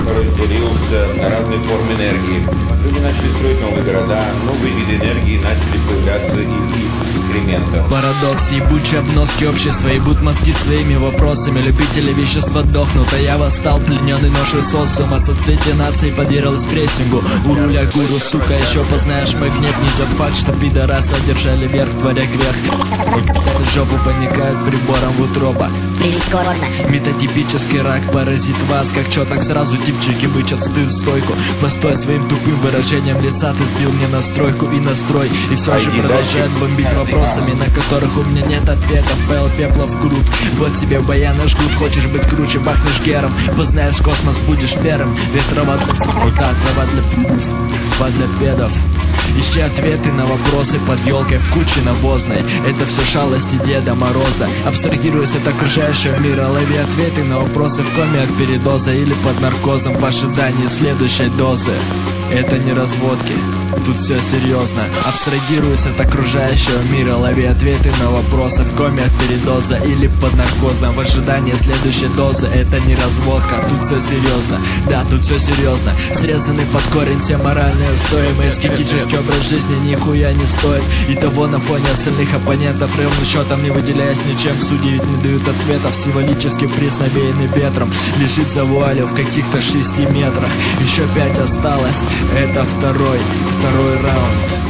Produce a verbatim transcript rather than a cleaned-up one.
разделился на разные формы энергии. Люди начали строить новые города, новые виды энергии начали появляться из их экскрементов. Парадокс, ебучие обноски общества ебут мозги своими вопросами. Любители вещества дохнут, а я восстал, плененный ношей социума. Соцветие нации подверглось прессингу. У руля гуру, сука, еще познаешь мой гнев. Не идет факт, что пидорасы одержали верх, творя грех. Жопу поникают прибором в утроба. Метатипический рак поразит вас. Как чё, так сразу типчики бычат стыд стойку. Постой своим тупым выражением лица. Ты сбил мне настройку и настрой. И все же продолжает бомбить вопросами, на которых у меня нет ответов. Пэл пепла в грудь. Вот тебе баяны жгут. Хочешь быть круче, бахнешь гером. Познаешь космос, будешь первым. Ветровод да, трава для трава для педов. Ищи ответы на вопросы под елкой в куче навозной. Это все шалости Деда Мороза. Абстрагируйся от окружающего мира. Лови ответы на вопросы в коме от передоза или под наркозом в ожидании следующей дозы. Это не разводки, тут все серьезно. Абстрагируйся от окружающего мира. Лови ответы на вопросы в коме от передоза или под наркозом в ожидании следующей дозы. Это не разводка, тут все серьезно. Да, тут все серьезно. Срезаны под корень все моральные стоимые. Скептический образ жизни нихуя не стоит. И того на фоне остальных оппонентов ровным счетом не выделяясь ничем. Судьи ведь не дают ответов. Символический приз, навеянный ветром, лежит за вуалью в каких-то шести метрах. Еще пять осталось. Это второй, второй раунд.